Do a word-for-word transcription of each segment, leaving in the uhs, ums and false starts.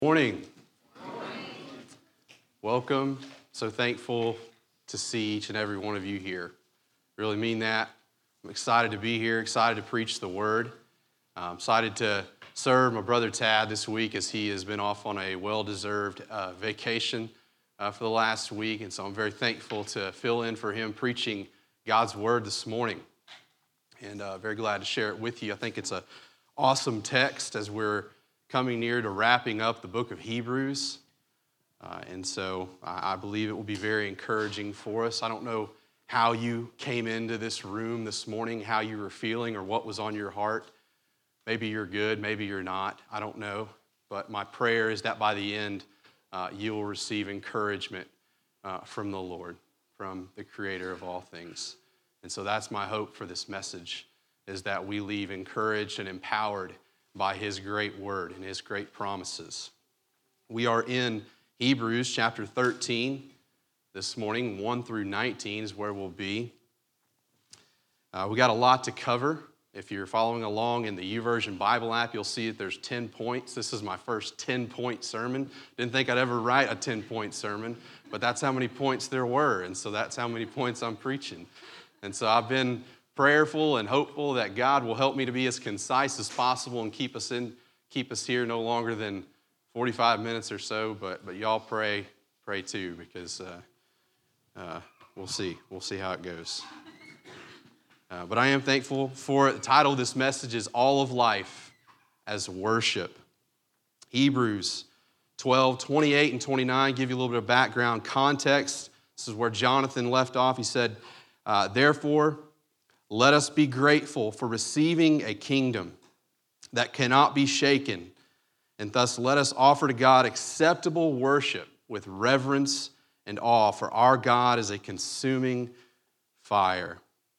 Morning. Morning. Welcome. So thankful to see each and every one of you here. Really mean that. I'm excited to be here, excited to preach the word. I'm excited to serve my brother Tad this week as he has been off on a well-deserved uh, vacation uh, for the last week. And so I'm very thankful to fill in for him preaching God's word this morning. And uh, very glad to share it with you. I think it's an awesome text as we're coming near to wrapping up the book of Hebrews. Uh, and so I, I believe it will be very encouraging for us. I don't know how you came into this room this morning, how you were feeling, or what was on your heart. Maybe you're good, maybe you're not. I don't know. But my prayer is that by the end, uh, you will receive encouragement uh, from the Lord, from the Creator of all things. And so that's my hope for this message, is that we leave encouraged and empowered by his great word and his great promises. We are in Hebrews chapter thirteen this morning. one through nineteen is where we'll be. Uh, we got a lot to cover. If you're following along in the YouVersion Bible app, you'll see that there's ten points. This is my first ten-point sermon. Didn't think I'd ever write a ten-point sermon, but that's how many points there were, and so that's how many points I'm preaching. And so I've been prayerful and hopeful that God will help me to be as concise as possible and keep us in, keep us here no longer than forty-five minutes or so. But but y'all pray, pray too, because uh, uh, we'll see, we'll see how it goes. Uh, but I am thankful for it. The title of this message is "All of Life as Worship." Hebrews twelve, twenty-eight and twenty-nine give you a little bit of background context. This is where Jonathan left off. He said, uh, "Therefore, let us be grateful for receiving a kingdom that cannot be shaken, and thus let us offer to God acceptable worship with reverence and awe, for our God is a consuming fire."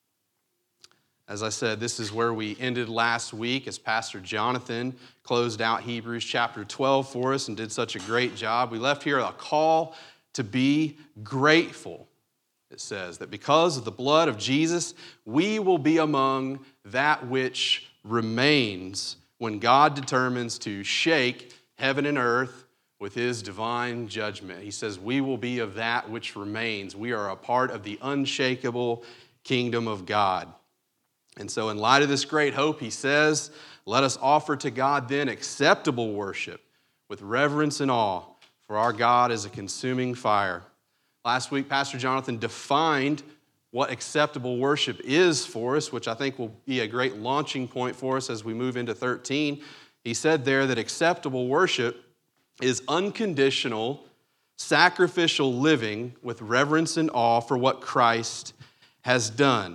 As I said, this is where we ended last week as Pastor Jonathan closed out Hebrews chapter twelve for us and did such a great job. We left here a call to be grateful. It says that because of the blood of Jesus, we will be among that which remains when God determines to shake heaven and earth with his divine judgment. He says we will be of that which remains. We are a part of the unshakable kingdom of God. And so in light of this great hope, he says, let us offer to God then acceptable worship with reverence and awe, for our God is a consuming fire. Last week, Pastor Jonathan defined what acceptable worship is for us, which I think will be a great launching point for us as we move into thirteen. He said there that acceptable worship is unconditional, sacrificial living with reverence and awe for what Christ has done.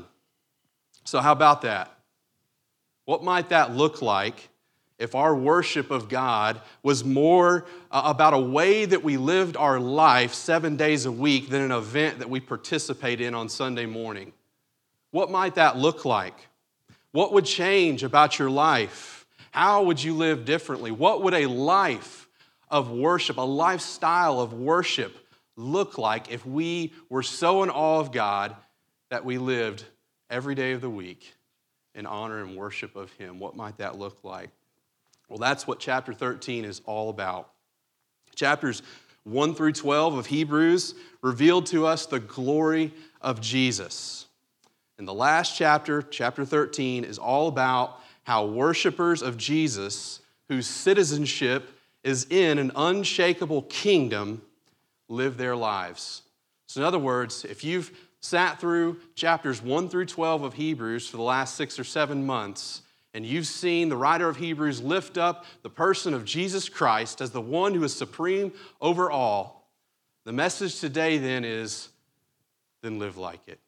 So how about that? What might that look like if our worship of God was more uh, about a way that we lived our life seven days a week than an event that we participate in on Sunday morning? What might that look like? What would change about your life? How would you live differently? What would a life of worship, a lifestyle of worship look like if we were so in awe of God that we lived every day of the week in honor and worship of him? What might that look like? Well, that's what chapter thirteen is all about. Chapters one through twelve of Hebrews revealed to us the glory of Jesus. And the last chapter, chapter thirteen, is all about how worshipers of Jesus, whose citizenship is in an unshakable kingdom, live their lives. So in other words, if you've sat through chapters one through twelve of Hebrews for the last six or seven months, and you've seen the writer of Hebrews lift up the person of Jesus Christ as the one who is supreme over all, the message today then is, then live like it.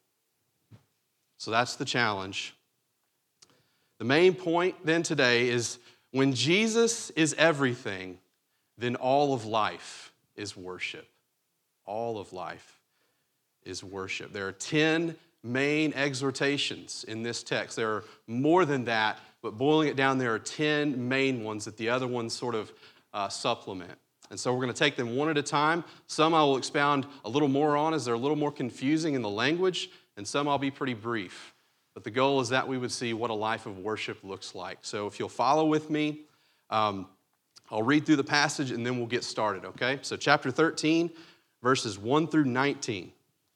So that's the challenge. The main point then today is, when Jesus is everything, then all of life is worship. All of life is worship. There are ten main exhortations in this text. There are more than that, but boiling it down, there are ten main ones that the other ones sort of uh, supplement. And so we're going to take them one at a time. Some I will expound a little more on as they're a little more confusing in the language, and some I'll be pretty brief. But the goal is that we would see what a life of worship looks like. So if you'll follow with me, um, I'll read through the passage and then we'll get started, okay? So chapter thirteen, verses one through nineteen.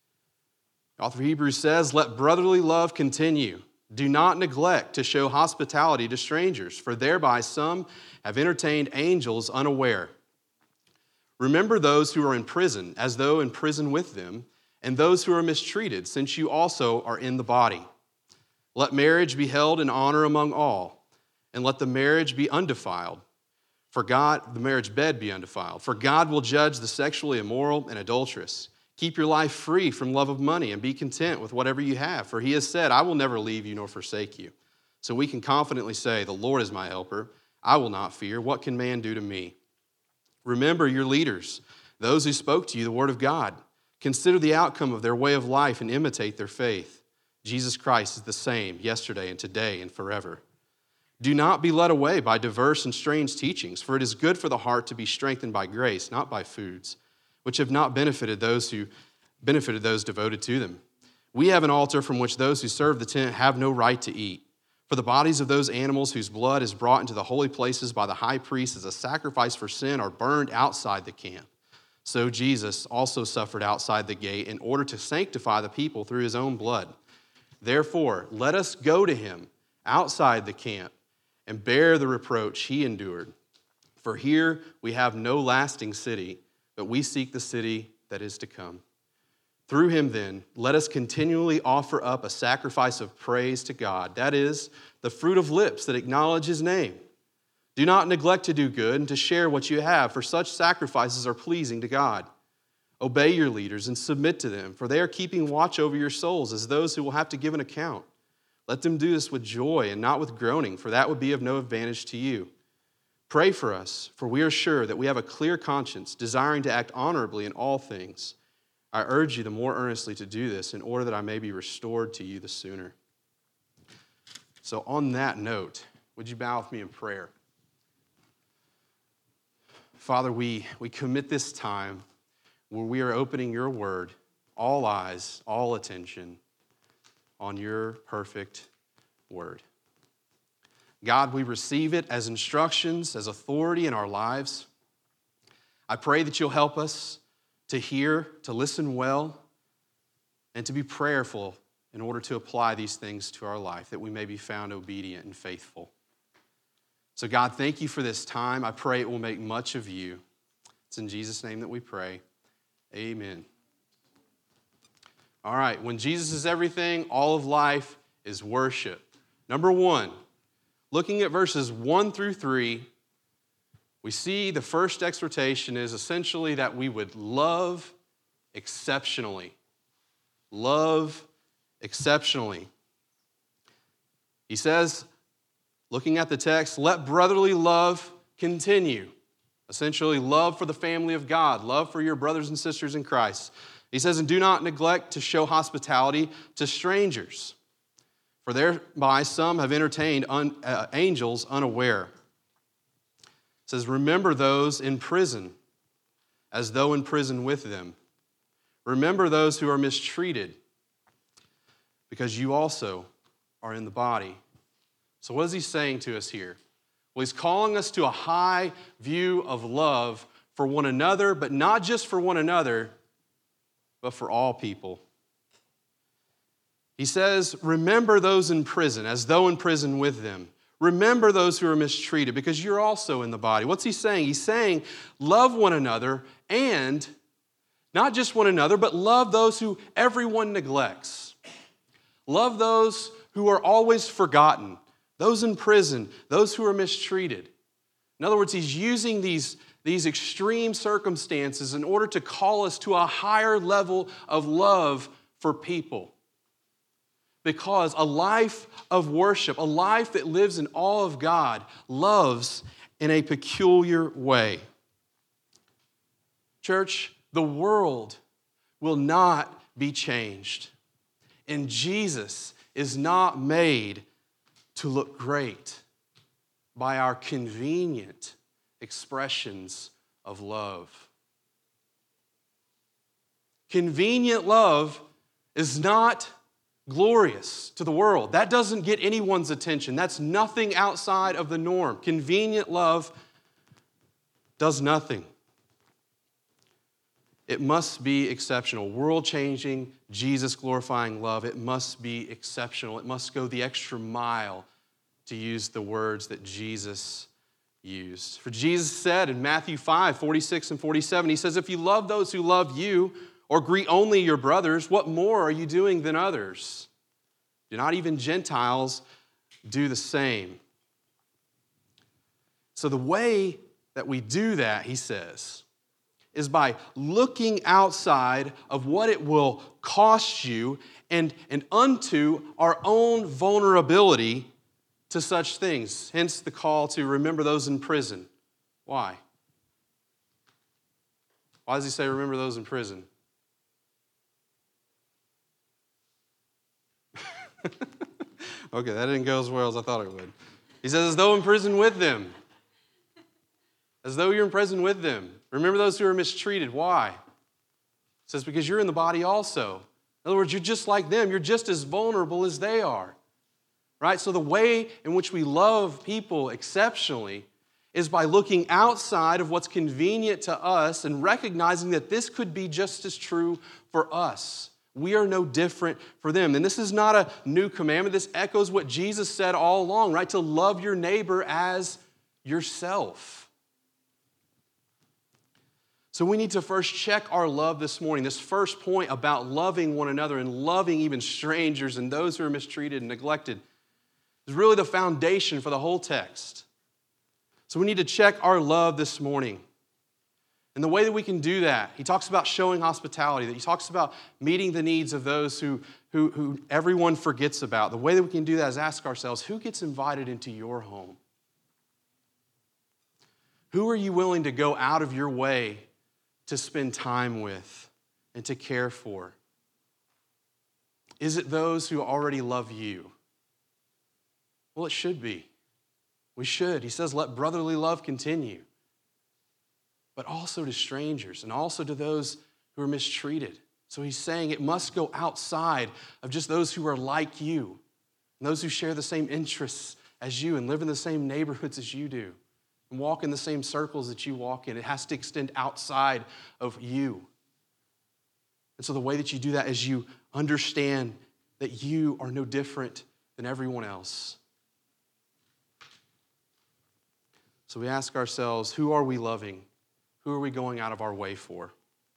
The author of Hebrews says, "Let brotherly love continue. Do not neglect to show hospitality to strangers, for thereby some have entertained angels unaware. Remember those who are in prison, as though in prison with them, and those who are mistreated, since you also are in the body. Let marriage be held in honor among all, and let the marriage be undefiled. For God, the marriage bed be undefiled. For God will judge the sexually immoral and adulterous. Keep your life free from love of money and be content with whatever you have. For he has said, I will never leave you nor forsake you. So we can confidently say, the Lord is my helper. I will not fear. What can man do to me? Remember your leaders, those who spoke to you the word of God. Consider the outcome of their way of life and imitate their faith. Jesus Christ is the same yesterday and today and forever. Do not be led away by diverse and strange teachings, for it is good for the heart to be strengthened by grace, not by foods, which have not benefited those who benefited those devoted to them. We have an altar from which those who serve the tent have no right to eat. For the bodies of those animals whose blood is brought into the holy places by the high priest as a sacrifice for sin are burned outside the camp. So Jesus also suffered outside the gate in order to sanctify the people through his own blood. Therefore, let us go to him outside the camp and bear the reproach he endured. For here we have no lasting city, but we seek the city that is to come. Through him, then, let us continually offer up a sacrifice of praise to God, that is, the fruit of lips that acknowledge his name. Do not neglect to do good and to share what you have, for such sacrifices are pleasing to God. Obey your leaders and submit to them, for they are keeping watch over your souls as those who will have to give an account. Let them do this with joy and not with groaning, for that would be of no advantage to you. Pray for us, for we are sure that we have a clear conscience, desiring to act honorably in all things. I urge you the more earnestly to do this in order that I may be restored to you the sooner." So on that note, would you bow with me in prayer? Father, we, we commit this time where we are opening your word, all eyes, all attention on your perfect word. God, we receive it as instructions, as authority in our lives. I pray that you'll help us to hear, to listen well, and to be prayerful in order to apply these things to our life, that we may be found obedient and faithful. So God, thank you for this time. I pray it will make much of you. It's in Jesus' name that we pray. Amen. All right, when Jesus is everything, all of life is worship. Number one, looking at verses one through three, we see the first exhortation is essentially that we would love exceptionally. Love exceptionally. He says, looking at the text, let brotherly love continue. Essentially, love for the family of God, love for your brothers and sisters in Christ. He says, and do not neglect to show hospitality to strangers, for thereby some have entertained un, uh, angels unaware. It says, remember those in prison, as though in prison with them. Remember those who are mistreated, because you also are in the body. So what is he saying to us here? Well, he's calling us to a high view of love for one another, but not just for one another, but for all people. He says, remember those in prison, as though in prison with them. Remember those who are mistreated, because you're also in the body. What's he saying? He's saying, love one another, and not just one another, but love those who everyone neglects. Love those who are always forgotten, those in prison, those who are mistreated. In other words, he's using these, these extreme circumstances in order to call us to a higher level of love for people. Because a life of worship, a life that lives in awe of God, loves in a peculiar way. Church, the world will not be changed. And Jesus is not made to look great by our convenient expressions of love. Convenient love is not glorious to the world. That doesn't get anyone's attention. That's nothing outside of the norm. Convenient love does nothing. It must be exceptional. World-changing, Jesus-glorifying love, it must be exceptional. It must go the extra mile, to use the words that Jesus used. For Jesus said in Matthew five, forty-six and forty-seven, he says, if you love those who love you or greet only your brothers, what more are you doing than others? Do not even Gentiles do the same? So the way that we do that, he says, is by looking outside of what it will cost you and, and unto our own vulnerability to such things. Hence the call to remember those in prison. Why? Why does he say remember those in prison? Okay, that didn't go as well as I thought it would. He says, as though in prison with them. As though you're in prison with them. Remember those who are mistreated. Why? It says, because you're in the body also. In other words, you're just like them. You're just as vulnerable as they are. Right? So the way in which we love people exceptionally is by looking outside of what's convenient to us and recognizing that this could be just as true for us. We are no different for them. And this is not a new commandment. This echoes what Jesus said all along, right? To love your neighbor as yourself. So we need to first check our love this morning. This first point about loving one another and loving even strangers and those who are mistreated and neglected is really the foundation for the whole text. So we need to check our love this morning. And the way that we can do that, he talks about showing hospitality, that he talks about meeting the needs of those who, who, who everyone forgets about. The way that we can do that is ask ourselves, who gets invited into your home? Who are you willing to go out of your way to spend time with and to care for? Is it those who already love you? Well, it should be. We should. He says, let brotherly love continue. But also to strangers and also to those who are mistreated. So he's saying it must go outside of just those who are like you and those who share the same interests as you and live in the same neighborhoods as you do and walk in the same circles that you walk in. It has to extend outside of you. And so the way that you do that is you understand that you are no different than everyone else. So we ask ourselves, who are we loving? Who are we going out of our way for?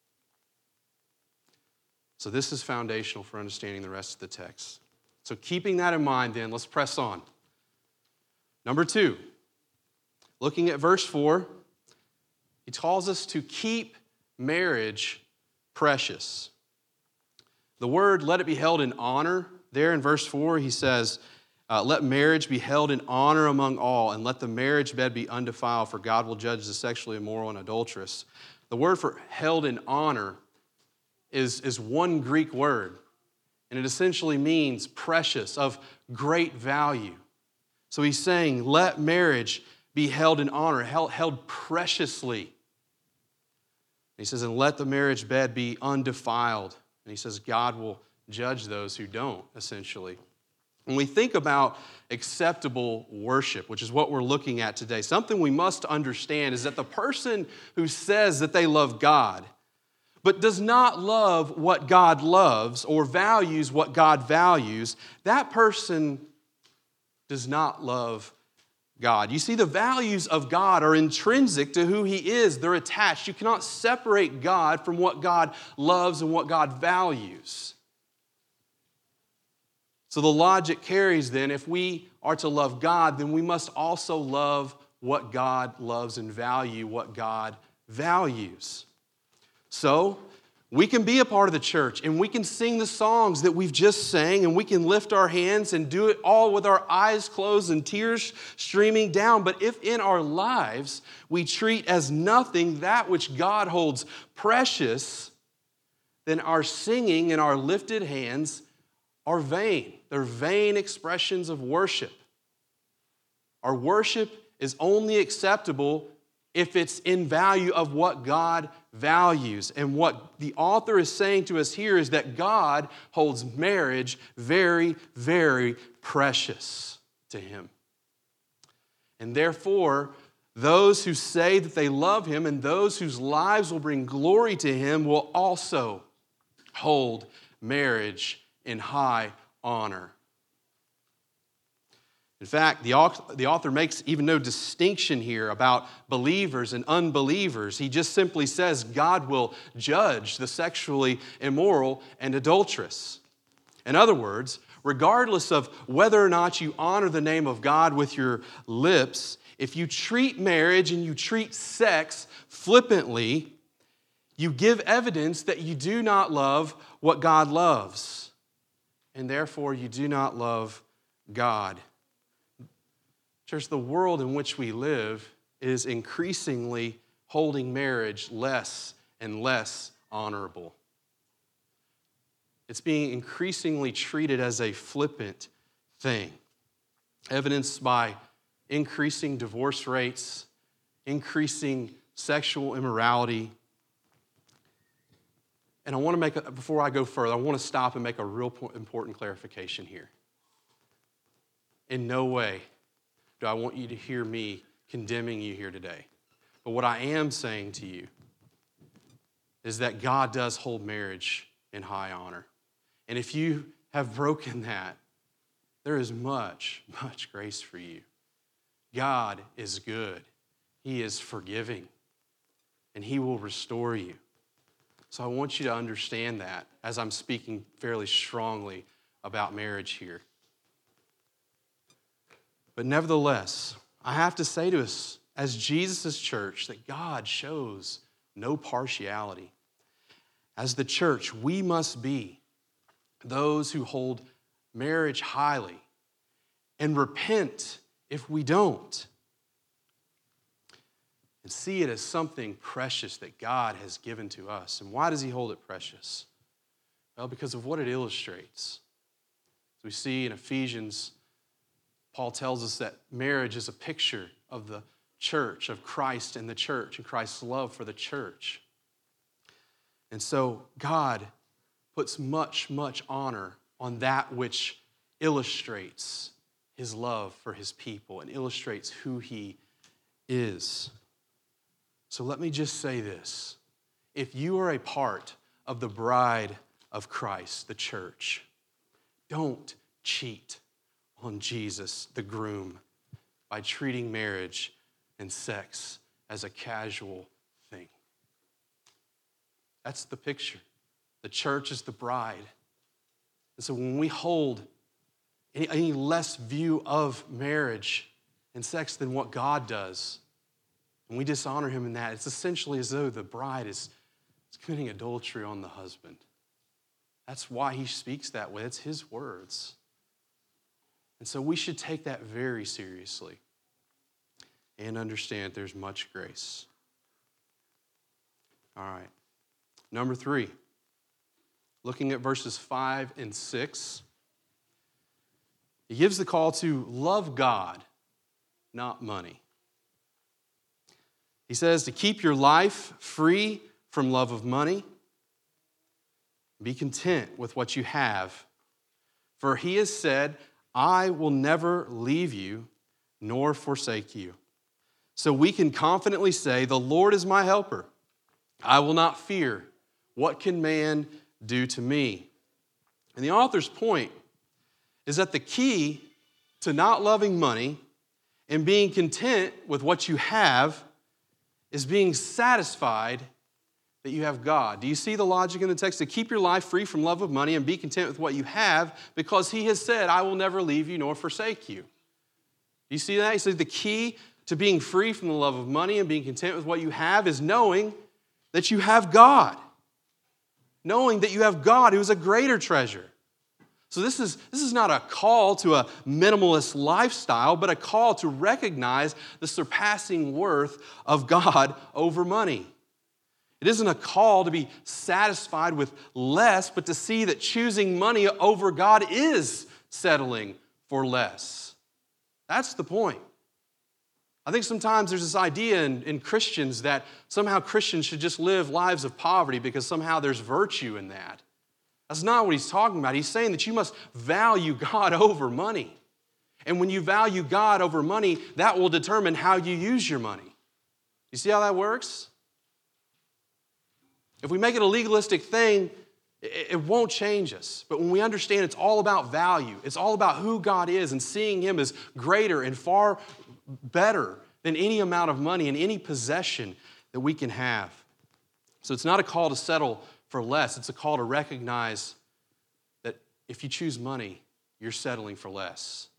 So this is foundational for understanding the rest of the text. So keeping that in mind then, let's press on. Number two, looking at verse four, he calls us to keep marriage precious. The word, let it be held in honor, there in verse four, he says, Uh, let marriage be held in honor among all, and let the marriage bed be undefiled, for God will judge the sexually immoral and adulterous. The word for held in honor is, is one Greek word, and it essentially means precious, of great value. So he's saying, let marriage be held in honor, held, held preciously. He says, and let the marriage bed be undefiled. And he says, God will judge those who don't, essentially. When we think about acceptable worship, which is what we're looking at today, something we must understand is that the person who says that they love God, but does not love what God loves or values what God values, that person does not love God. You see, the values of God are intrinsic to who He is. They're attached. You cannot separate God from what God loves and what God values. So the logic carries then, if we are to love God, then we must also love what God loves and value what God values. So we can be a part of the church and we can sing the songs that we've just sang and we can lift our hands and do it all with our eyes closed and tears streaming down. But if in our lives we treat as nothing that which God holds precious, then our singing and our lifted hands are vain. They're vain expressions of worship. Our worship is only acceptable if it's in value of what God values. And what the author is saying to us here is that God holds marriage very, very precious to Him. And therefore, Those who say that they love him and those whose lives will bring glory to him will also hold marriage in high honor. In fact, the author makes even no distinction here about believers and unbelievers. He just simply says God will judge the sexually immoral and adulterous. In other words, regardless of whether or not you honor the name of God with your lips, if you treat marriage and you treat sex flippantly, you give evidence that you do not love what God loves, and therefore you do not love God. Church, the world in which we live is increasingly holding marriage less and less honorable. It's being increasingly treated as a flippant thing, evidenced by increasing divorce rates, increasing sexual immorality. And I want to make, a, before I go further, I want to stop and make a real important clarification here. In no way do I want you to hear me condemning you here today. But what I am saying to you is that God does hold marriage in high honor. And if you have broken that, there is much, much grace for you. God is good. He is forgiving. And he will restore you. So I want you to understand that as I'm speaking fairly strongly about marriage here. But nevertheless, I have to say to us as Jesus' church that God shows no partiality. As the church, we must be those who hold marriage highly and repent if we don't. And see it as something precious that God has given to us. And why does he hold it precious? Well, because of what it illustrates. As we see in Ephesians, Paul tells us that marriage is a picture of the church, of Christ and the church, and Christ's love for the church. And so God puts much, much honor on that which illustrates his love for his people and illustrates who he is. So let me just say this. If you are a part of the bride of Christ, the church, don't cheat on Jesus, the groom, by treating marriage and sex as a casual thing. That's the picture. The church is the bride. And so when we hold any, any less view of marriage and sex than what God does, and we dishonor him in that, it's essentially as though the bride is, is committing adultery on the husband. That's why he speaks that way. It's his words. And so we should take that very seriously and understand there's much grace. All right. Number three, looking at verses five and six, he gives the call to love God, not money. He says to keep your life free from love of money. Be content with what you have. For he has said, I will never leave you nor forsake you. So we can confidently say, the Lord is my helper. I will not fear. What can man do to me? And the author's point is that the key to not loving money and being content with what you have is being satisfied that you have God. Do you see the logic in the text? To keep your life free from love of money and be content with what you have, because he has said, I will never leave you nor forsake you. Do you see that? He says the key to being free from the love of money and being content with what you have is knowing that you have God. Knowing that you have God who is a greater treasure. So this is, this is not a call to a minimalist lifestyle, but a call to recognize the surpassing worth of God over money. It isn't a call to be satisfied with less, but to see that choosing money over God is settling for less. That's the point. I think sometimes there's this idea in, in Christians that somehow Christians should just live lives of poverty because somehow there's virtue in that. That's not what he's talking about. He's saying that you must value God over money. And when you value God over money, that will determine how you use your money. You see how that works? If we make it a legalistic thing, it won't change us. But when we understand it's all about value, it's all about who God is and seeing Him as greater and far better than any amount of money and any possession that we can have. So it's not a call to settle for less. It's a call to recognize that if you choose money, you're settling for less.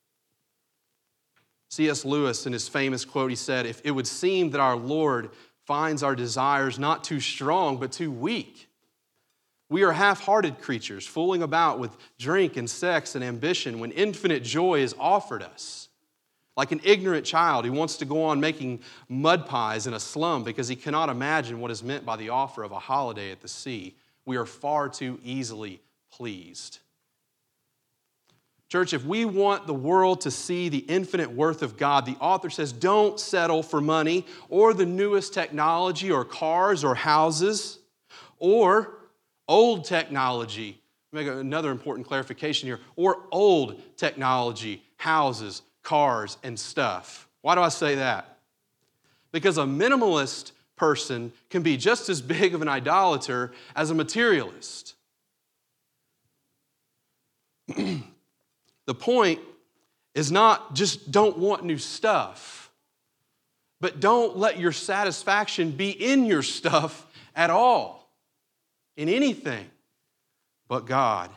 C S Lewis, in his famous quote, he said, "If it would seem that our Lord finds our desires not too strong but too weak, we are half-hearted creatures, fooling about with drink and sex and ambition when infinite joy is offered us. Like an ignorant child who wants to go on making mud pies in a slum because he cannot imagine what is meant by the offer of a holiday at the sea, we are far too easily pleased." Church, if we want the world to see the infinite worth of God, the author says, don't settle for money or the newest technology or cars or houses or old technology. Make another important clarification here. Or old technology, houses, cars, and stuff. Why do I say that? Because a minimalist person can be just as big of an idolater as a materialist. The point is not just don't want new stuff, but don't let your satisfaction be in your stuff at all, in anything but God.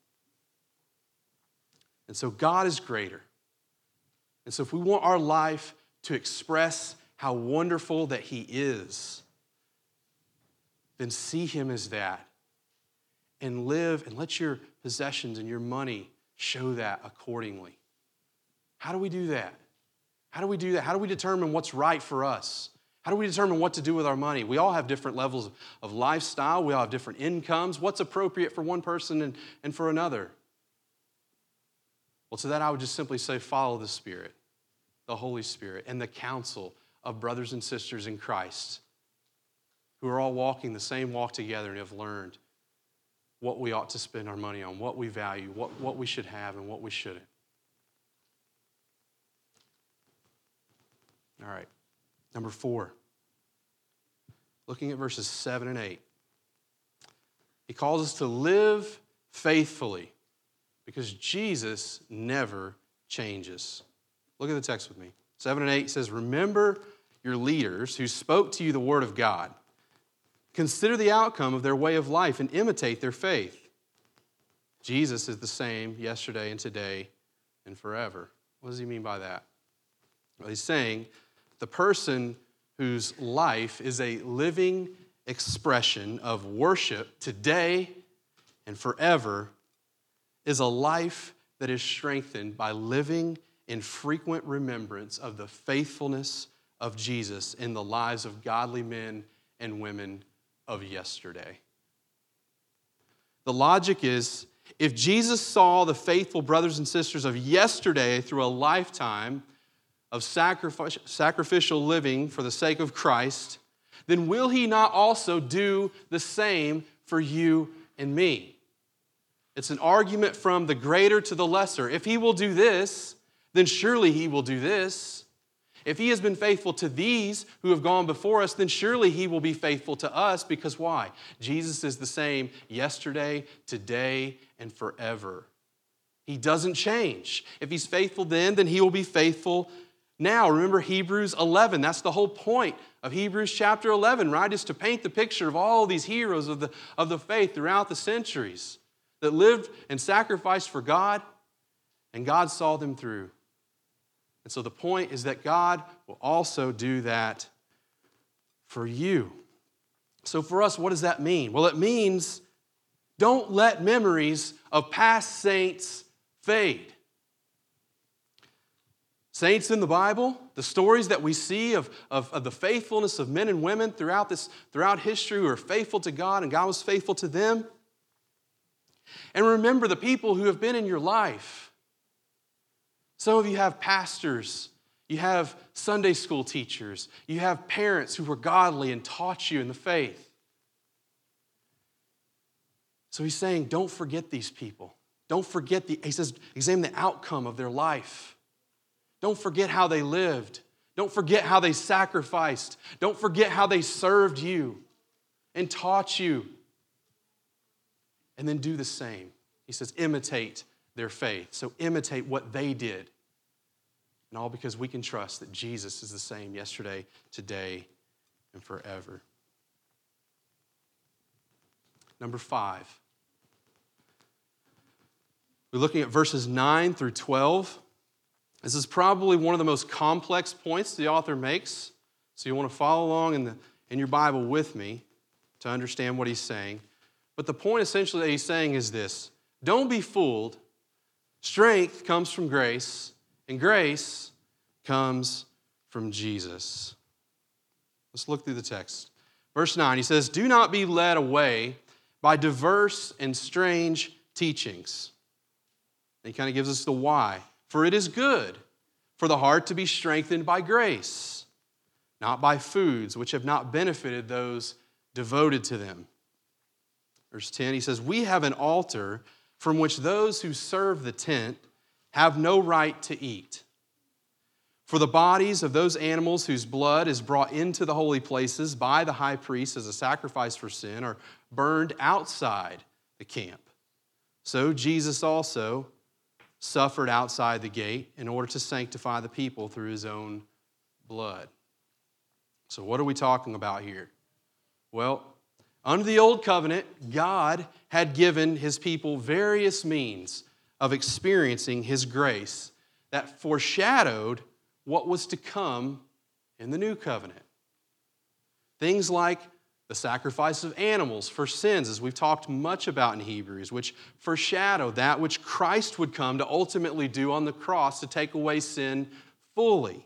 And so God is greater. And so if we want our life to express how wonderful that He is, then see Him as that and live and let your possessions and your money show that accordingly. How do we do that? How do we do that? How do we determine what's right for us? How do we determine what to do with our money? We all have different levels of lifestyle. We all have different incomes. What's appropriate for one person and, and for another? Well, to that I would just simply say follow the Spirit, the Holy Spirit, and the counsel of brothers and sisters in Christ who are all walking the same walk together and have learned what we ought to spend our money on, what we value, what, what we should have, and what we shouldn't. All right, number four. Looking at verses seven and eight. He calls us to live faithfully because Jesus never changes. Look at the text with me. seven and eight says, "Remember your leaders who spoke to you the word of God. Consider the outcome of their way of life and imitate their faith. Jesus is the same yesterday and today and forever." What does he mean by that? Well, he's saying the person whose life is a living expression of worship today and forever is a life that is strengthened by living in frequent remembrance of the faithfulness of Jesus in the lives of godly men and women of yesterday. The logic is, if Jesus saw the faithful brothers and sisters of yesterday through a lifetime of sacrifice, sacrificial living for the sake of Christ, then will He not also do the same for you and me? It's an argument from the greater to the lesser. If He will do this, then surely He will do this. If He has been faithful to these who have gone before us, then surely He will be faithful to us, because why? Jesus is the same yesterday, today, and forever. He doesn't change. If He's faithful then, then He will be faithful now. Remember Hebrews eleven. That's the whole point of Hebrews chapter eleven, right? Is to paint the picture of all these heroes of the, of the faith throughout the centuries that lived and sacrificed for God, and God saw them through. And so the point is that God will also do that for you. So for us, what does that mean? Well, it means don't let memories of past saints fade. Saints in the Bible, the stories that we see of, of, of the faithfulness of men and women throughout, this, throughout history who are faithful to God and God was faithful to them. And remember the people who have been in your life. Some of you have pastors, you have Sunday school teachers, you have parents who were godly and taught you in the faith. So he's saying, don't forget these people. Don't forget the, he says, examine the outcome of their life. Don't forget how they lived. Don't forget how they sacrificed. Don't forget how they served you and taught you. And then do the same. He says, imitate their faith. So imitate what they did. And all because we can trust that Jesus is the same yesterday, today, and forever. Number five. We're looking at verses nine through twelve. This is probably one of the most complex points the author makes. So you want to follow along in, the, in your Bible with me to understand what he's saying. But the point essentially that he's saying is this. Don't be fooled. Strength comes from grace, and grace comes from Jesus. Let's look through the text. Verse nine, he says, do not be led away by diverse and strange teachings. And he kind of gives us the why. For it is good for the heart to be strengthened by grace, not by foods which have not benefited those devoted to them. Verse ten, he says, we have an altar from which those who serve the tent have no right to eat. For the bodies of those animals whose blood is brought into the holy places by the high priest as a sacrifice for sin are burned outside the camp. So Jesus also suffered outside the gate in order to sanctify the people through his own blood. So what are we talking about here? Well, under the old covenant, God had given his people various means of experiencing his grace that foreshadowed what was to come in the new covenant. Things like the sacrifice of animals for sins, as we've talked much about in Hebrews, which foreshadow that which Christ would come to ultimately do on the cross to take away sin fully.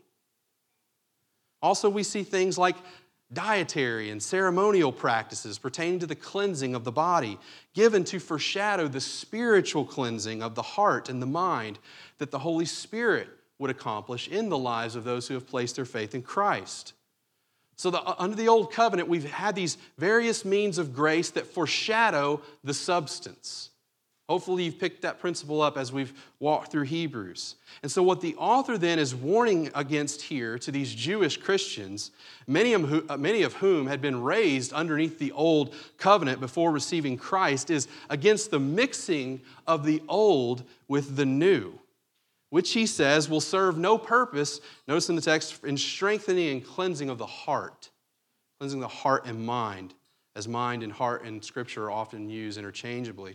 Also, we see things like dietary and ceremonial practices pertaining to the cleansing of the body, given to foreshadow the spiritual cleansing of the heart and the mind that the Holy Spirit would accomplish in the lives of those who have placed their faith in Christ. So the, under the old covenant, we've had these various means of grace that foreshadow the substance. Hopefully you've picked that principle up as we've walked through Hebrews. And so what the author then is warning against here to these Jewish Christians, many of whom, many of whom had been raised underneath the old covenant before receiving Christ, is against the mixing of the old with the new, which he says will serve no purpose, notice in the text, in strengthening and cleansing of the heart. Cleansing the heart and mind, as mind and heart in Scripture are often used interchangeably.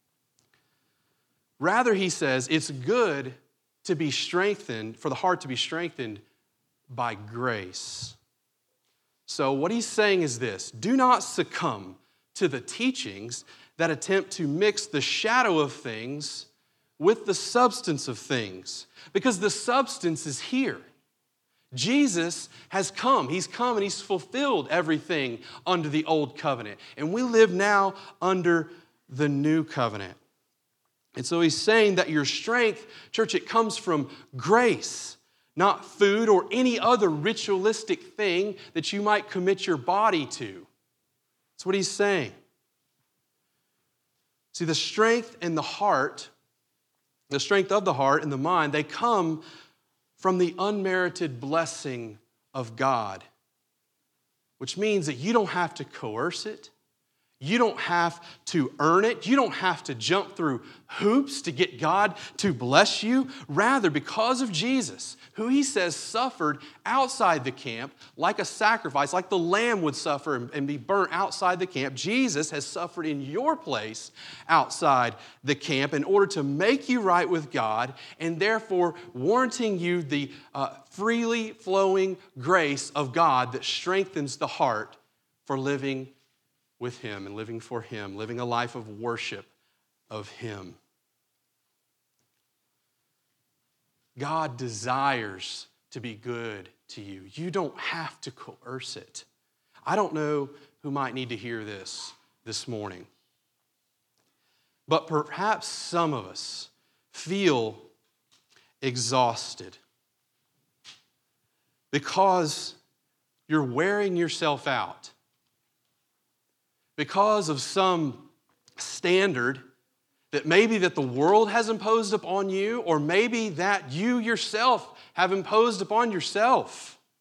Rather, he says, it's good to be strengthened, for the heart to be strengthened by grace. So what he's saying is this: do not succumb to the teachings that attempt to mix the shadow of things with the substance of things, because the substance is here. Jesus has come. He's come and he's fulfilled everything under the old covenant. And we live now under the new covenant. And so he's saying that your strength, church, it comes from grace, not food or any other ritualistic thing that you might commit your body to. That's what he's saying. See, the strength in the heart, the strength of the heart and the mind, they come from the unmerited blessing of God, which means that you don't have to coerce it. You don't have to earn it. You don't have to jump through hoops to get God to bless you. Rather, because of Jesus, who he says suffered outside the camp like a sacrifice, like the lamb would suffer and be burnt outside the camp, Jesus has suffered in your place outside the camp in order to make you right with God and therefore warranting you the uh, freely flowing grace of God that strengthens the heart for living with him and living for him, living a life of worship of him. God desires to be good to you. You don't have to coerce it. I don't know who might need to hear this this morning, but perhaps some of us feel exhausted because you're wearing yourself out because of some standard that maybe that the world has imposed upon you, or maybe that you yourself have imposed upon yourself.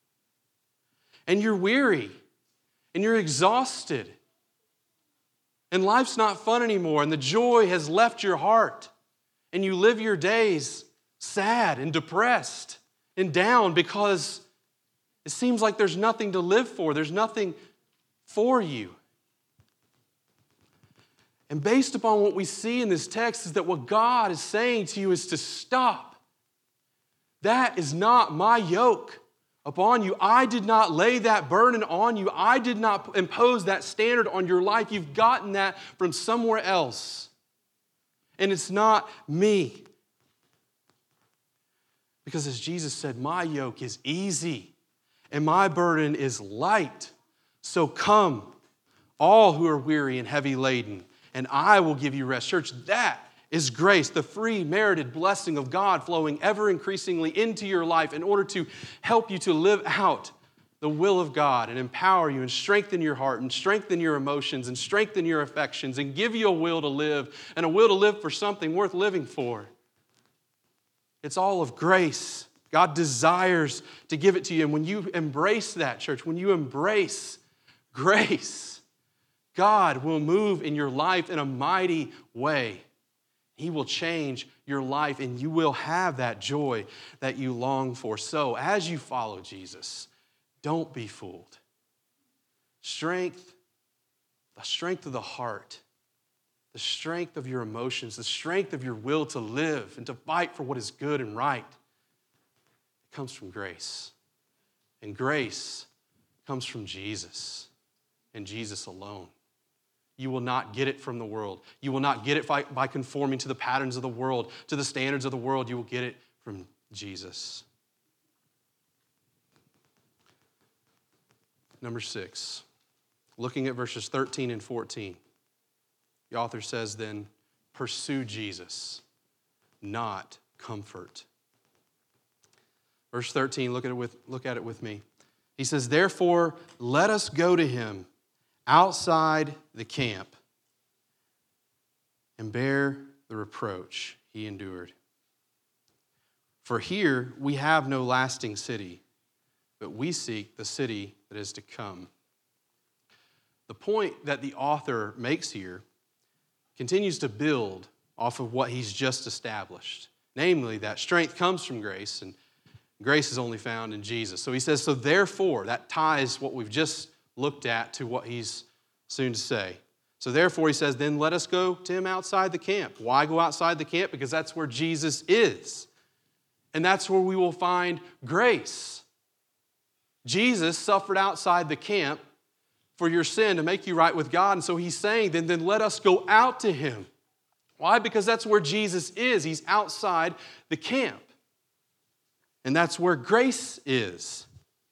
and you're weary and you're exhausted and life's not fun anymore and the joy has left your heart and you live your days sad and depressed and down because it seems like there's nothing to live for, there's nothing for you. And based upon what we see in this text is that what God is saying to you is to stop. That is not my yoke upon you. I did not lay that burden on you. I did not impose that standard on your life. You've gotten that from somewhere else. And it's not me. Because as Jesus said, my yoke is easy and my burden is light. So come, all who are weary and heavy laden, and I will give you rest. Church, that is grace, the free merited blessing of God flowing ever increasingly into your life in order to help you to live out the will of God and empower you and strengthen your heart and strengthen your emotions and strengthen your affections and give you a will to live and a will to live for something worth living for. It's all of grace. God desires to give it to you. And when you embrace that, church, when you embrace grace, God will move in your life in a mighty way. He will change your life and you will have that joy that you long for. So as you follow Jesus, don't be fooled. Strength, the strength of the heart, the strength of your emotions, the strength of your will to live and to fight for what is good and right, it comes from grace. And grace comes from Jesus and Jesus alone. You will not get it from the world. You will not get it by, by conforming to the patterns of the world, to the standards of the world. You will get it from Jesus. Number six, looking at verses thirteen and fourteen. The author says then, pursue Jesus, not comfort. Verse thirteen, look at it with, look at it with me. He says, therefore, let us go to him outside the camp and bear the reproach he endured. For here we have no lasting city, but we seek the city that is to come. The point that the author makes here continues to build off of what he's just established, namely that strength comes from grace and grace is only found in Jesus. So he says, so therefore, that ties what we've just looked at to what he's soon to say. So therefore, he says, then let us go to him outside the camp. Why go outside the camp? Because that's where Jesus is. And that's where we will find grace. Jesus suffered outside the camp for your sin to make you right with God. And so he's saying, then, then let us go out to him. Why? Because that's where Jesus is. He's outside the camp. And that's where grace is.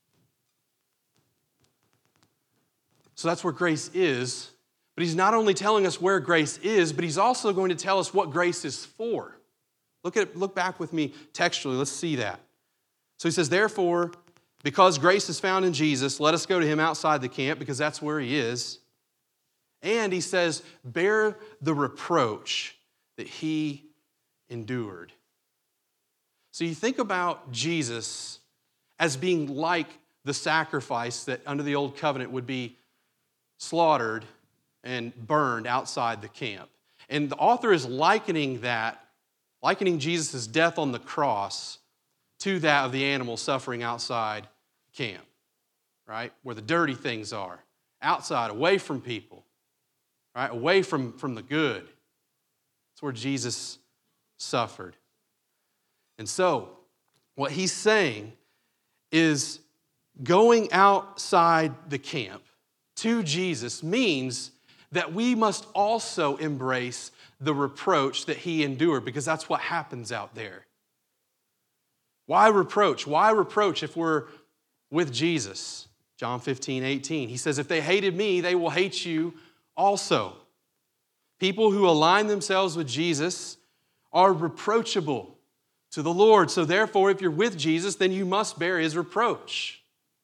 So that's where grace is. But he's not only telling us where grace is, but he's also going to tell us what grace is for. Look at look back with me textually. Let's see that. So he says, therefore, because grace is found in Jesus, let us go to him outside the camp because that's where he is. And he says, bear the reproach that he endured. So you think about Jesus as being like the sacrifice that under the old covenant would be slaughtered and burned outside the camp. And the author is likening that, likening Jesus' death on the cross to that of the animal suffering outside camp, right? Where the dirty things are, outside, away from people, right? Away from, from the good. That's where Jesus suffered. And so, what he's saying is going outside the camp to Jesus means that we must also embrace the reproach that he endured, because that's what happens out there. Why reproach? Why reproach if we're with Jesus? John fifteen, eighteen. He says, if they hated me, they will hate you also. People who align themselves with Jesus are reproachable to the Lord. So therefore, if you're with Jesus, then you must bear his reproach.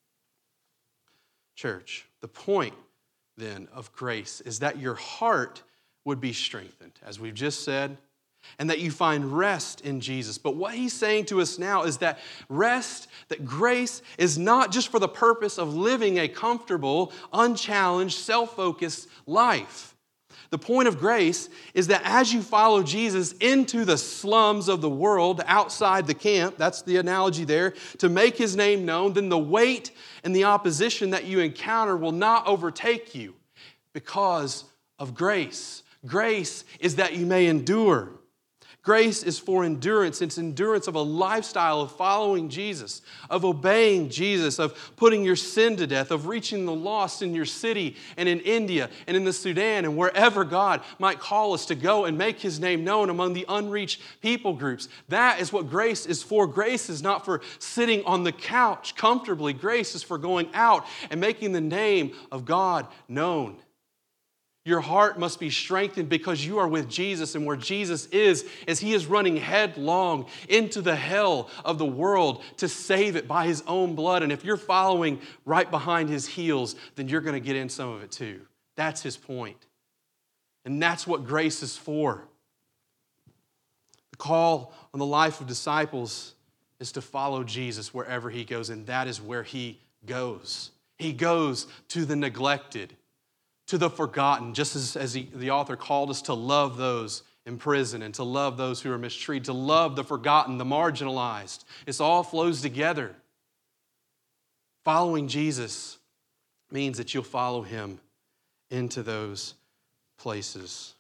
Church, the point then of grace is that your heart would be strengthened. As we've just said, and that you find rest in Jesus. But what he's saying to us now is that rest, that grace is not just for the purpose of living a comfortable, unchallenged, self-focused life. The point of grace is that as you follow Jesus into the slums of the world, outside the camp, that's the analogy there, to make his name known, then the weight and the opposition that you encounter will not overtake you because of grace. Grace is that you may endure. Grace is for endurance. It's endurance of a lifestyle of following Jesus, of obeying Jesus, of putting your sin to death, of reaching the lost in your city and in India and in the Sudan and wherever God might call us to go and make his name known among the unreached people groups. That is what grace is for. Grace is not for sitting on the couch comfortably. Grace is for going out and making the name of God known. Your heart must be strengthened because you are with Jesus, and where Jesus is, as he is running headlong into the hell of the world to save it by his own blood. And if you're following right behind his heels, then you're going to get in some of it too. That's his point. And that's what grace is for. The call on the life of disciples is to follow Jesus wherever he goes, and that is where he goes. He goes to the neglected, to the forgotten, just as, as he, the author called us to love those in prison and to love those who are mistreated, to love the forgotten, the marginalized. This all flows together. Following Jesus means that you'll follow him into those places.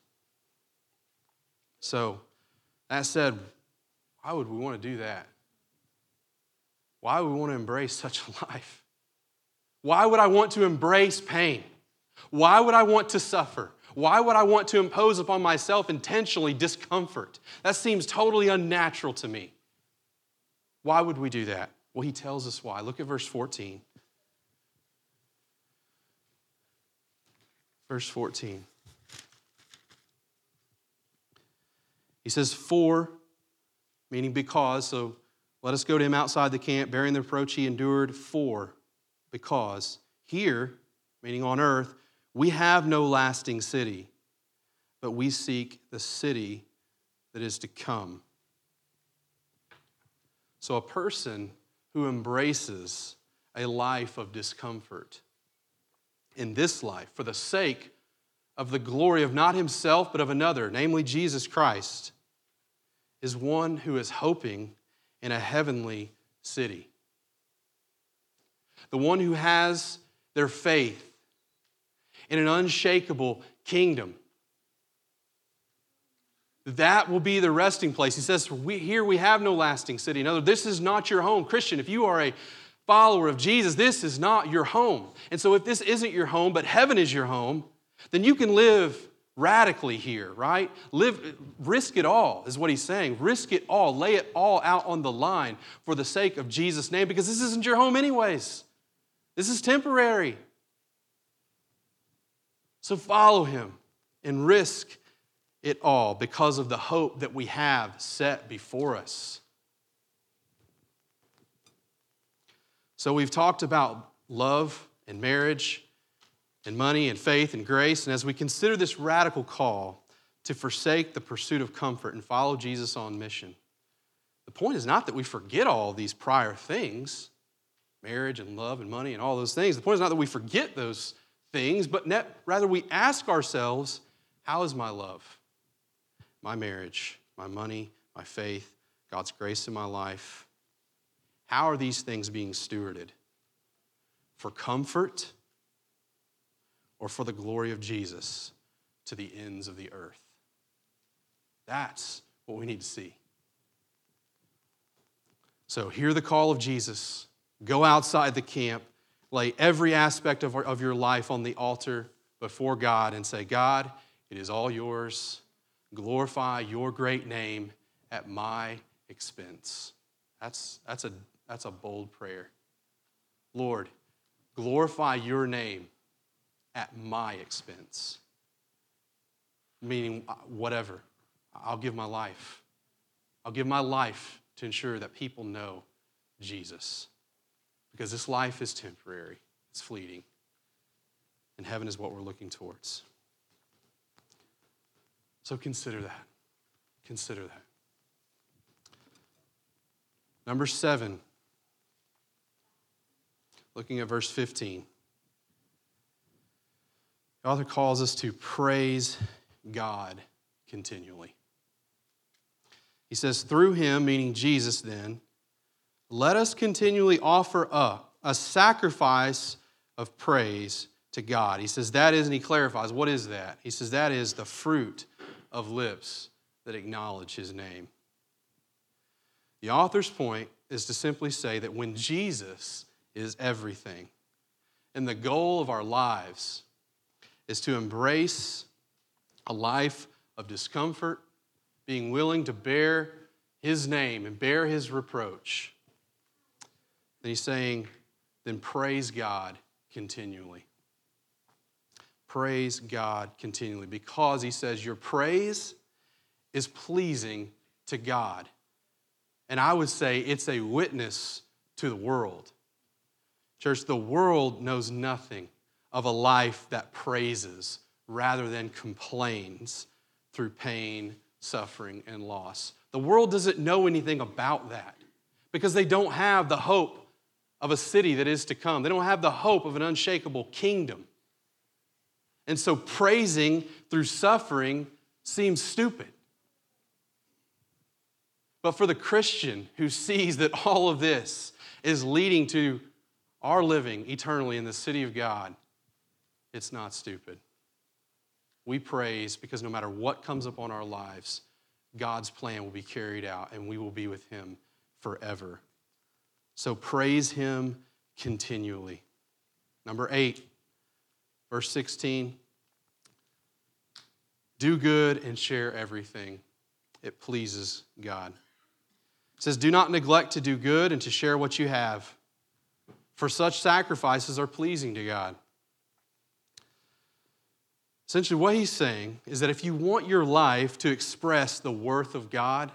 So, that said, why would we want to do that? Why would we want to embrace such a life? Why would I want to embrace pain? Why would I want to suffer? Why would I want to impose upon myself intentionally discomfort? That seems totally unnatural to me. Why would we do that? Well, he tells us why. Look at verse fourteen. Verse fourteen. He says, for, meaning because, so let us go to him outside the camp, bearing the reproach he endured for, because here, meaning on earth, we have no lasting city, but we seek the city that is to come. So a person who embraces a life of discomfort in this life for the sake of the glory of not himself but of another, namely Jesus Christ, is one who is hoping in a heavenly city. The one who has their faith in an unshakable kingdom. That will be the resting place. He says, we, here we have no lasting city. In other words, this is not your home. Christian, if you are a follower of Jesus, this is not your home. And so if this isn't your home, but heaven is your home, then you can live radically here, right? Live, risk it all, is what he's saying. Risk it all. Lay it all out on the line for the sake of Jesus' name, because this isn't your home anyways. This is temporary. So follow him and risk it all because of the hope that we have set before us. So we've talked about love and marriage and money and faith and grace. And as we consider this radical call to forsake the pursuit of comfort and follow Jesus on mission, the point is not that we forget all these prior things, marriage and love and money and all those things. The point is not that we forget those things, but net, rather we ask ourselves, how is my love, my marriage, my money, my faith, God's grace in my life? How are these things being stewarded? For comfort or for the glory of Jesus to the ends of the earth? That's what we need to see. So hear the call of Jesus. Go outside the camp. Lay every aspect of, our, of your life on the altar before God and say, God, it is all yours. Glorify your great name at my expense. That's, that's, a, that's a bold prayer. Lord, glorify your name at my expense. Meaning whatever. I'll give my life. I'll give my life to ensure that people know Jesus. Because this life is temporary, it's fleeting, and heaven is what we're looking towards. So consider that. Consider that. Number seven, looking at verse fifteen. The author calls us to praise God continually. He says, through him, meaning Jesus then, let us continually offer up a sacrifice of praise to God. He says that is, and he clarifies, what is that? He says that is the fruit of lips that acknowledge his name. The author's point is to simply say that when Jesus is everything, and the goal of our lives is to embrace a life of discomfort, being willing to bear his name and bear his reproach, then he's saying, then praise God continually. Praise God continually, because he says your praise is pleasing to God. And I would say it's a witness to the world. Church, the world knows nothing of a life that praises rather than complains through pain, suffering, and loss. The world doesn't know anything about that because they don't have the hope of a city that is to come. They don't have the hope of an unshakable kingdom. And so praising through suffering seems stupid. But for the Christian who sees that all of this is leading to our living eternally in the city of God, it's not stupid. We praise because no matter what comes upon our lives, God's plan will be carried out and we will be with him forever. So praise him continually. Number eight, verse sixteen. Do good and share everything. It pleases God. It says, do not neglect to do good and to share what you have, for such sacrifices are pleasing to God. Essentially, what he's saying is that if you want your life to express the worth of God,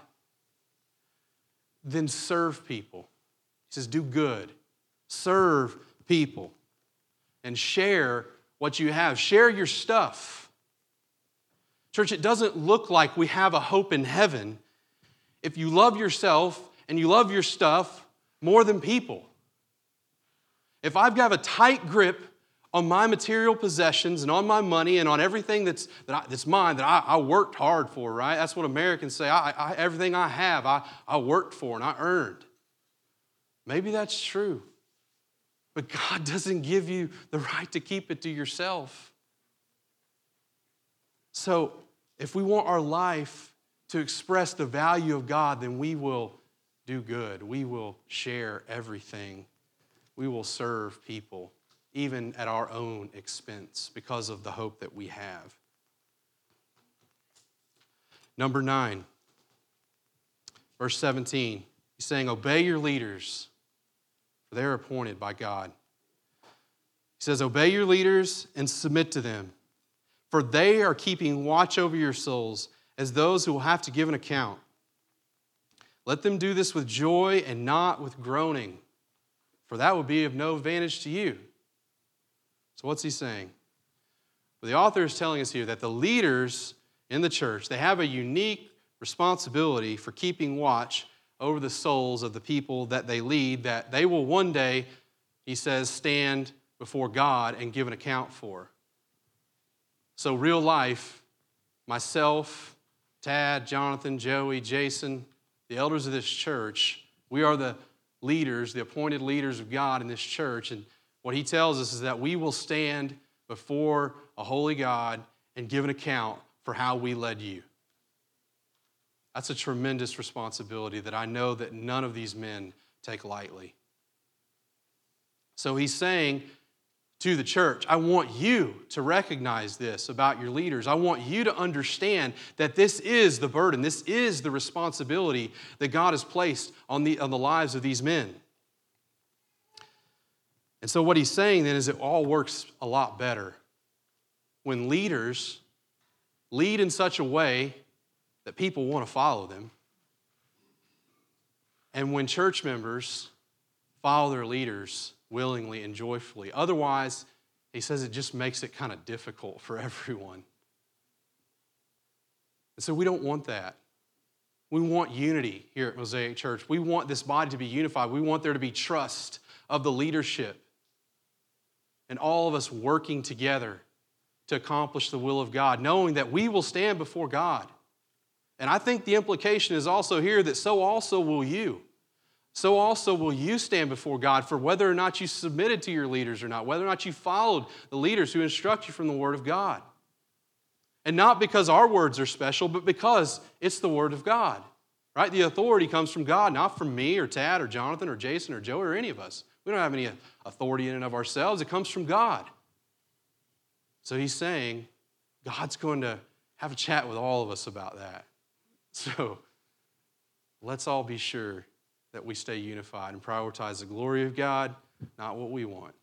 then serve people. He says, do good, serve people, and share what you have. Share your stuff. Church, it doesn't look like we have a hope in heaven if you love yourself and you love your stuff more than people. If I've got a tight grip on my material possessions and on my money and on everything that's that I, that's mine, that I, I worked hard for, right? That's what Americans say. I, I, everything I have, I, I worked for and I earned. Maybe that's true. But God doesn't give you the right to keep it to yourself. So if we want our life to express the value of God, then we will do good. We will share everything. We will serve people, even at our own expense, because of the hope that we have. Number nine, verse seventeen, he's saying, obey your leaders, for they are appointed by God. He says, obey your leaders and submit to them, for they are keeping watch over your souls as those who will have to give an account. Let them do this with joy and not with groaning, for that would be of no advantage to you. So what's he saying? Well, the author is telling us here that the leaders in the church, they have a unique responsibility for keeping watch over the souls of the people that they lead, that they will one day, he says, stand before God and give an account for. So real life, myself, Tad, Jonathan, Joey, Jason, the elders of this church, we are the leaders, the appointed leaders of God in this church. And what he tells us is that we will stand before a holy God and give an account for how we led you. That's a tremendous responsibility that I know that none of these men take lightly. So he's saying to the church, I want you to recognize this about your leaders. I want you to understand that this is the burden, this is the responsibility that God has placed on the, on the lives of these men. And so what he's saying then is it all works a lot better when leaders lead in such a way that people want to follow them, and when church members follow their leaders willingly and joyfully. Otherwise, he says it just makes it kind of difficult for everyone. And so we don't want that. We want unity here at Mosaic Church. We want this body to be unified. We want there to be trust of the leadership and all of us working together to accomplish the will of God, knowing that we will stand before God. And I think the implication is also here that so also will you. So also will you stand before God for whether or not you submitted to your leaders or not, whether or not you followed the leaders who instruct you from the Word of God. And not because our words are special, but because it's the Word of God, right? The authority comes from God, not from me or Tad or Jonathan or Jason or Joey or any of us. We don't have any authority in and of ourselves. It comes from God. So he's saying God's going to have a chat with all of us about that. So let's all be sure that we stay unified and prioritize the glory of God, not what we want.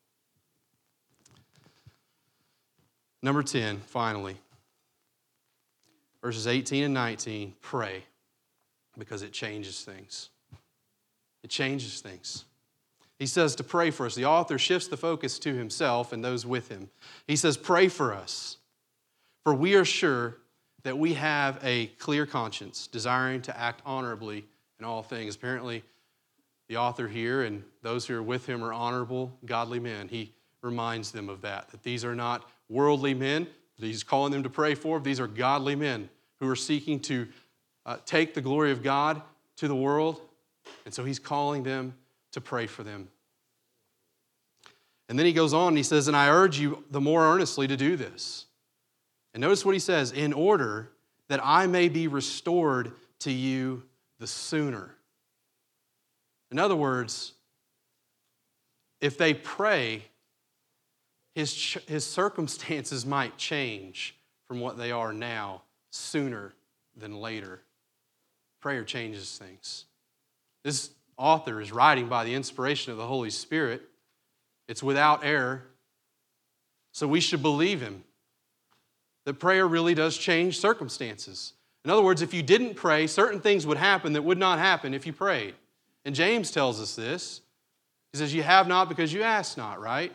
Number ten, finally, verses eighteen and nineteen, pray, because it changes things. It changes things. He says to pray for us. The author shifts the focus to himself and those with him. He says, pray for us, for we are sure that we have a clear conscience, desiring to act honorably in all things. Apparently, the author here and those who are with him are honorable, godly men. He reminds them of that, that these are not worldly men that he's calling them to pray for. These are godly men who are seeking to uh, take the glory of God to the world. And so he's calling them to pray for them. And then he goes on and he says, and I urge you the more earnestly to do this. And notice what he says, in order that I may be restored to you the sooner. In other words, if they pray, his, his circumstances might change from what they are now sooner than later. Prayer changes things. This author is writing by the inspiration of the Holy Spirit. It's without error. So we should believe him that prayer really does change circumstances. In other words, if you didn't pray, certain things would happen that would not happen if you prayed. And James tells us this. He says, you have not because you ask not, right?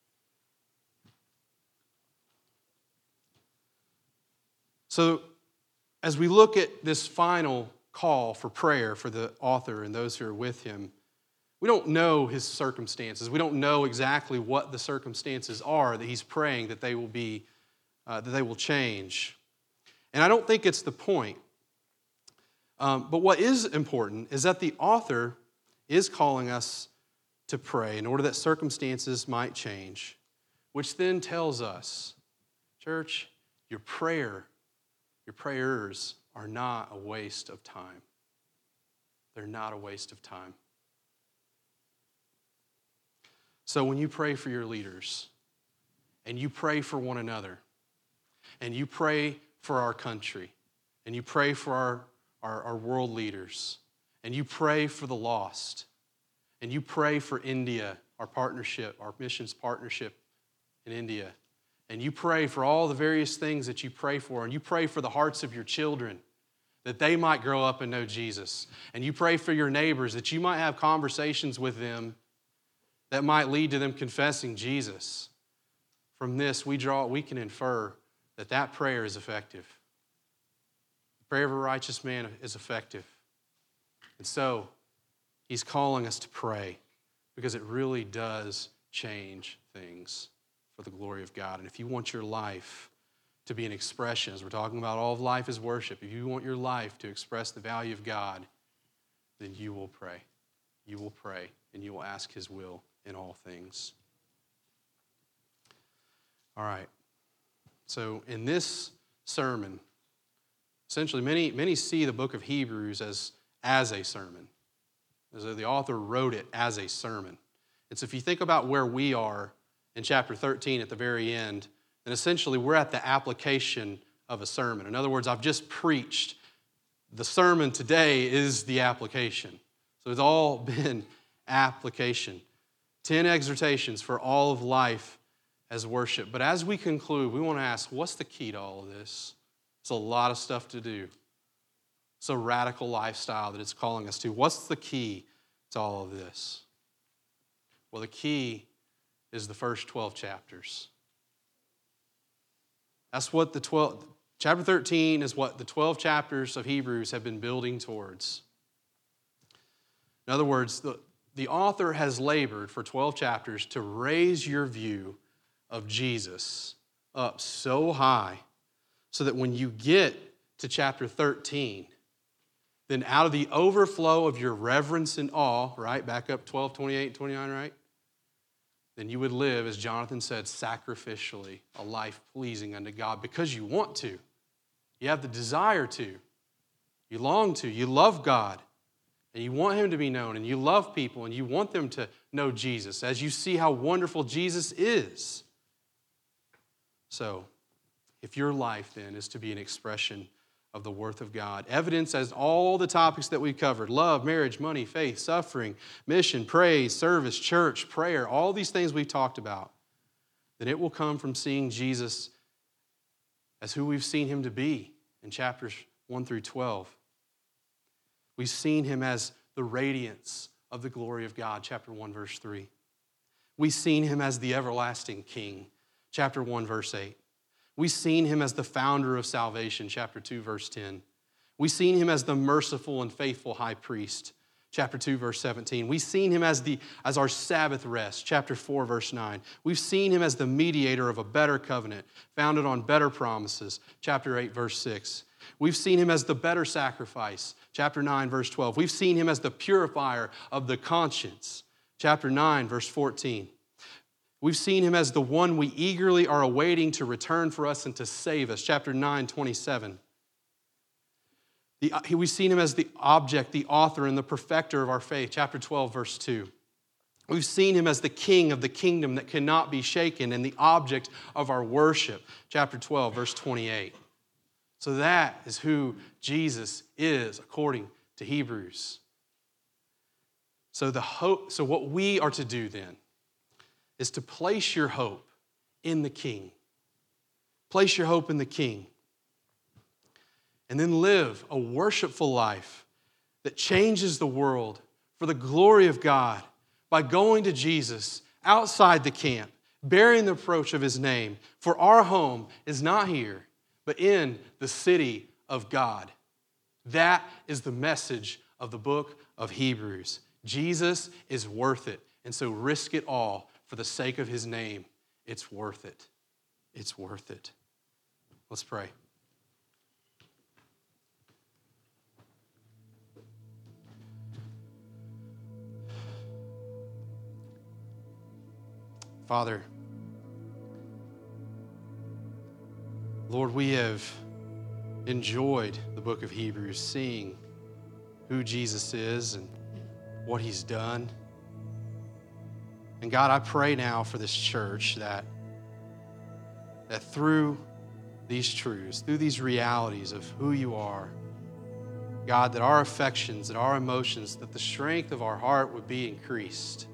So as we look at this final call for prayer for the author and those who are with him, we don't know his circumstances. We don't know exactly what the circumstances are that he's praying that they will be, uh, that they will change. And I don't think it's the point. Um, but what is important is that the author is calling us to pray in order that circumstances might change, which then tells us, church, your prayer, your prayers are not a waste of time. They're not a waste of time. So when you pray for your leaders, and you pray for one another, and you pray for our country, and you pray for our, our, our world leaders, and you pray for the lost, and you pray for India, our partnership, our missions partnership in India, and you pray for all the various things that you pray for, and you pray for the hearts of your children, that they might grow up and know Jesus, and you pray for your neighbors, that you might have conversations with them that might lead to them confessing Jesus. From this, we draw, we can infer that that prayer is effective. The prayer of a righteous man is effective. And so, he's calling us to pray because it really does change things for the glory of God. And if you want your life to be an expression, as we're talking about all of life is worship, if you want your life to express the value of God, then you will pray. You will pray, and you will ask his will in all things. All right. So in this sermon, essentially many, many see the book of Hebrews as, as a sermon. As though the author wrote it as a sermon. And so if you think about where we are in chapter thirteen at the very end, then essentially we're at the application of a sermon. In other words, I've just preached. The sermon today is the application. So it's all been application. Ten exhortations for all of life as worship. But as we conclude, we want to ask, what's the key to all of this? It's a lot of stuff to do. It's a radical lifestyle that it's calling us to. What's the key to all of this? Well, the key is the first twelve chapters. That's what the twelve, Chapter thirteen is what the twelve chapters of Hebrews have been building towards. In other words, the, the author has labored for twelve chapters to raise your view of Jesus up so high so that when you get to chapter thirteen, then out of the overflow of your reverence and awe, right, back up twelve, twenty-eight, and twenty-nine, right? Then you would live, as Jonathan said, sacrificially, a life pleasing unto God because you want to. You have the desire to. You long to. You love God. And you want Him to be known. And you love people. And you want them to know Jesus as you see how wonderful Jesus is. So, if your life then is to be an expression of the worth of God, evidence as all the topics that we've covered, love, marriage, money, faith, suffering, mission, praise, service, church, prayer, all these things we've talked about, then it will come from seeing Jesus as who we've seen Him to be in chapters one through twelve. We've seen Him as the radiance of the glory of God, chapter one, verse three. We've seen Him as the everlasting King, chapter one, verse eight. We've seen Him as the founder of salvation, chapter two, verse ten. We've seen Him as the merciful and faithful high priest, chapter two, verse seventeen. We've seen Him as, the, as our Sabbath rest, chapter four, verse nine. We've seen Him as the mediator of a better covenant, founded on better promises, chapter eight, verse six. We've seen Him as the better sacrifice, chapter nine, verse twelve. We've seen Him as the purifier of the conscience, chapter nine, verse fourteen. We've seen Him as the one we eagerly are awaiting to return for us and to save us, chapter nine, twenty-seven. The, we've seen Him as the object, the author, and the perfecter of our faith, chapter twelve, verse two. We've seen Him as the King of the kingdom that cannot be shaken and the object of our worship, chapter twelve, verse twenty-eight. So that is who Jesus is according to Hebrews. So the hope, so what we are to do then is to place your hope in the King. Place your hope in the King. And then live a worshipful life that changes the world for the glory of God by going to Jesus outside the camp, bearing the reproach of His name. For our home is not here, but in the city of God. That is the message of the book of Hebrews. Jesus is worth it, and so risk it all for the sake of His name. It's worth it. It's worth it. Let's pray. Father, Lord, we have enjoyed the book of Hebrews, seeing who Jesus is and what He's done. And God, I pray now for this church that, that through these truths, through these realities of who You are, God, that our affections, that our emotions, that the strength of our heart would be increased.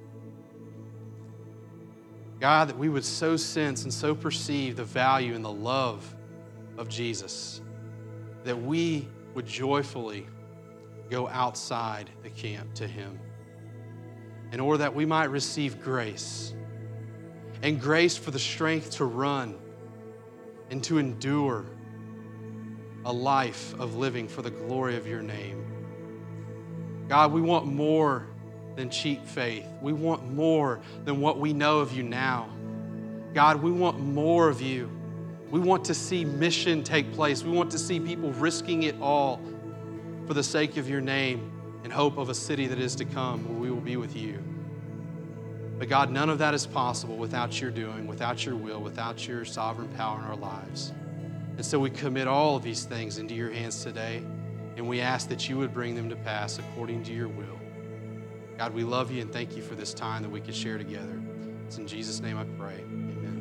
God, that we would so sense and so perceive the value and the love of Jesus, that we would joyfully go outside the camp to Him, in order that we might receive grace, and grace for the strength to run and to endure a life of living for the glory of Your name. God, we want more than cheap faith. We want more than what we know of You now. God, we want more of You. We want to see mission take place. We want to see people risking it all for the sake of Your name in hope of a city that is to come where we will be with You. But God, none of that is possible without Your doing, without Your will, without Your sovereign power in our lives. And so we commit all of these things into Your hands today, and we ask that You would bring them to pass according to Your will. God, we love You and thank You for this time that we could share together. It's in Jesus' name I pray. Amen.